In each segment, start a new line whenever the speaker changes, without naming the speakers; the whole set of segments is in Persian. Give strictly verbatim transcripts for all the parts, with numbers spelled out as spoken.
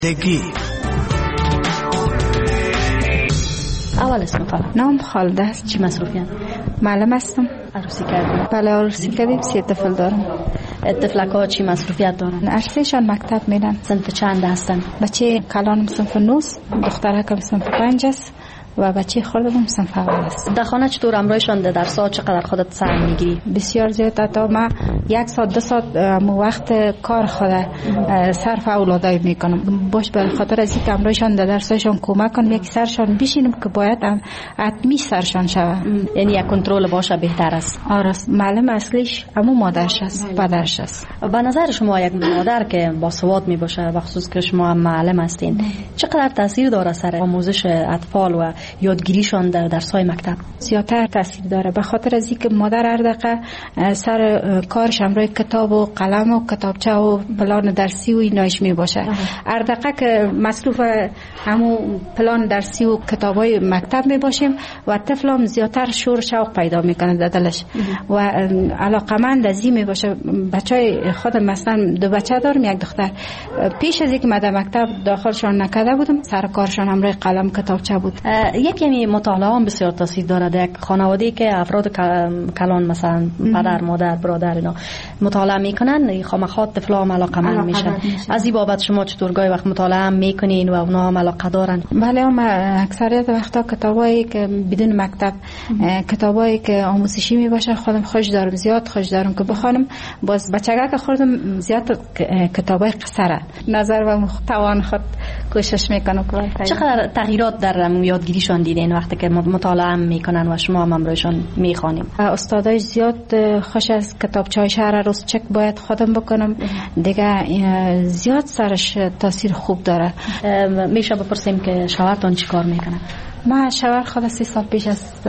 دگی
اول اسم فقط
نام خالده است.
چی مصروفیان؟
معلم هستم.
عروسی کردیم؟
بله عروسی کردیم. سه طفل دارم.
طفلک‌ها چی مصروفیت دارن؟
ارسیشان مکتب میرن.
صنف چند هستن؟
بچه کلانم صنف نوز، دخترکم صنف پنج است و بچه خودم صنف اول است.
در خانه چطور همراهشان در ساعت چقدر خودت سر میگیری؟
بسیار زیاد. تا ما یک ساعت دو ساعت وقت کار خود صرف اولادای میکنم. باش به خاطر از اینکه همراهشان در درسشان کمک کنم، یک سرشان بشینم که باید حتمی سرشان شود.
یعنی یک کنترل باشه بهتر است.
آره معلم اصلیش اما مادرش است، پدرش است.
به نظر شما یک مادر که با سواد می باشه و خصوص که شما هم معلم هستین، چقدر تاثیر داره سر آموزش اطفال و یادگیریشان در درس‌های مکتب؟
زیادتر تاثیر داره، به خاطر از اینکه مادر هر دقیقه سر کارش همراه کتاب و قلم و کتابچه و پلان درسی و ایناش می باشه. هر دقیقه که مصروف همو پلان درسی و کتابای مکتب می باشیم و طفلم زیادتر شور شوق پیدا میکنه در دلش و علاقمند از این می باشه. بچهای خودم مثلا دو بچه دارم، یک دختر. پیش از اینکه من در مکتب داخلشان نکرده بودم، سر کارشان همراه قلم کتابچه بود.
یک یعنی مطالعه هم بسیار تاثیر داره در یک خانواده‌ای که افراد کلان مثلا پدر مادر برادر اینا مطالعه میکنن، خامخواد طفلا هم علاقمند میشن. از این بابت شما چطور گاهی وقت مطالعه هم میکنین و اونا هم علاقه دارن؟
بله، ما اکثریت وقتا کتابایی که بدون مکتب، کتابایی که آموزشی می باشه خودم خوش دارم، زیاد خوش دارم که بخونم. باز بچگاه که خودم زیاد کتابای قصره نظر و توان خود کوشش میکنم.
چقدر تغییرات در یادگیریشان دیدین وقتی که مطالعه میکنن و شما هم امروزشان میخوانیم؟
استادای زیاد خوش از کتابچه‌های شهر روز چک باید خودم بکنم دیگه، زیاد سرش تاثیر خوب داره.
میشه بپرسیم که شوهرتون چی کار میکنه؟
ما شوهر خود سی سال پیش از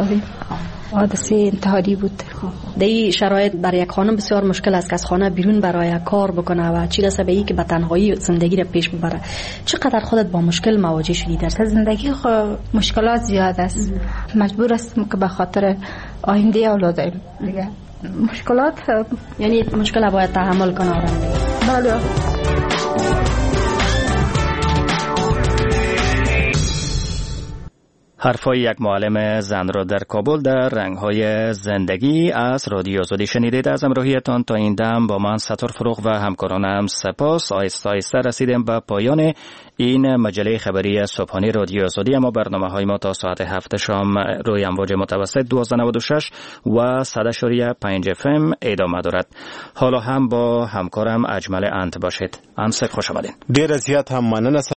حادثه انتحاری بود.
در این شرایط برای یک خانم بسیار مشکل است که از خانه بیرون برای کار بکنه و چی رسه به این که به تنهایی زندگی را پیش ببره. چقدر خودت با مشکل مواجه شدی در
زندگی؟ خود مشکلات زیاد است. مجبور هستم که به خاطر آینده اولادم دیگه مشکلات،
یعنی مشکل باید تحمل کنه آدم.
بله.
حرفای یک معلم زن را در کابل در رنگ‌های زندگی از رادیو آزادی شنیدید. از همراهیتان تا این دم با من ستار فروغ و همکارانم سپاس. آهسته آهسته رسیدیم به پایان این مجله خبری صبحانه رادیو آزادی. اما برنامه‌های ما تا ساعت هفت شام روی امواج متوسط دویست و نود و شش و صد و پنج اف ام ادامه دارد. حالا هم با همکارم اجمل انت باشید. انت خوش آمدید.
ډیر زیات هم مننه.